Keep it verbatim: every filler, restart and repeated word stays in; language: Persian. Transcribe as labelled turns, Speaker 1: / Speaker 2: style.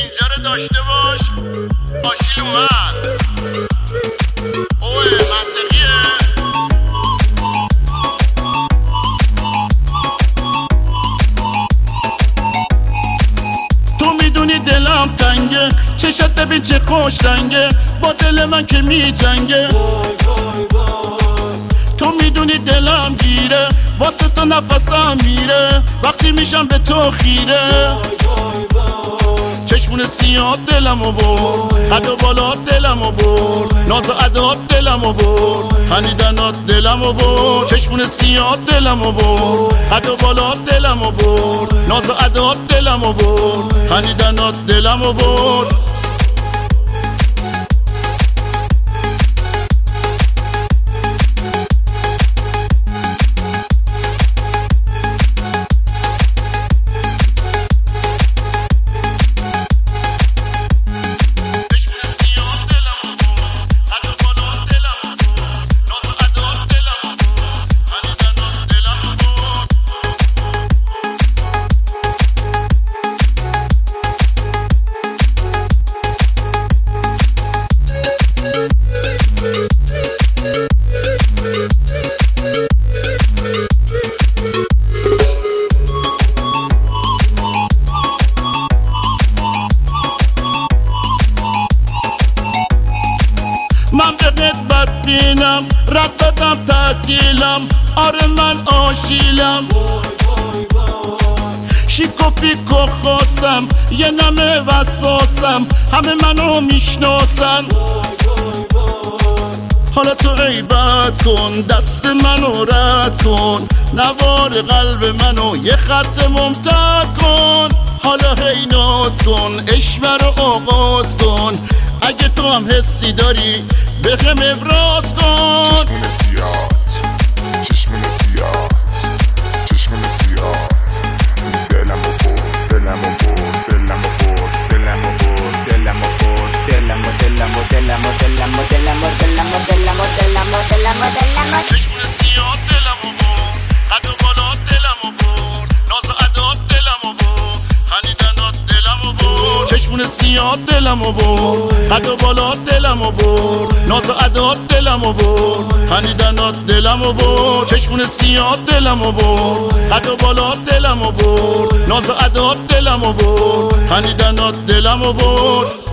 Speaker 1: اینجا رو داشته باش، آشیل اومد. اوه منطقیه. تو میدونی دلم تنگه، چشات ببین چه خوش رنگه، با دل من که میجنگه. تو میدونی دلم گیره، واسه تو نفسم میره، وقتی میشم به تو خیره. چشمون سیاه دلمو برد، قد و بالات دلمو برد، ناز و عدات دلمو برد، خندیدنات دلمو برد. چشمون سیاه دلمو برد، قد و بالات دلمو برد، ناز و عدات دلمو برد، خندیدنات دلمو برد. من به قدبت بینم، رد بدم تعدیلم، آره من آشیلم. شیک و پیک و خواستم، یه نمه وسواسم، همه منو میشناسن. حالا تو غیبت کن، دست منو رد کن، نوار قلب منو یه خط ممتد کن. حالا هی ناز کن، عشق رو آغاز کن، اگه تو هم حسی داری بهم ابراز کن.
Speaker 2: چشمون سیاد، چشمون سیاد، چشمون سیاد، دلمو برد، دلمو برد، دلمو برد، دلمو برد، دلمو برد، دلمو دلمو دلمو دلمو دلمو دلمو دلمو دلمو دلمو دلمو.
Speaker 1: چشمون سیاد دلمو برد، قد و بالات دلمو برد، ناز و عدات دلمو برد، خندیدنات دلمو برد. چشمون سیاد دلمو برد، قد و بالات دلمو برد، ناز و عدات دلمو برد، خندیدنات دلمو برد. چشمون سیاد دلمو برد، قد و بالات دلمو برد، ناز و عدات دلمو برد، خندیدنات دلمو برد.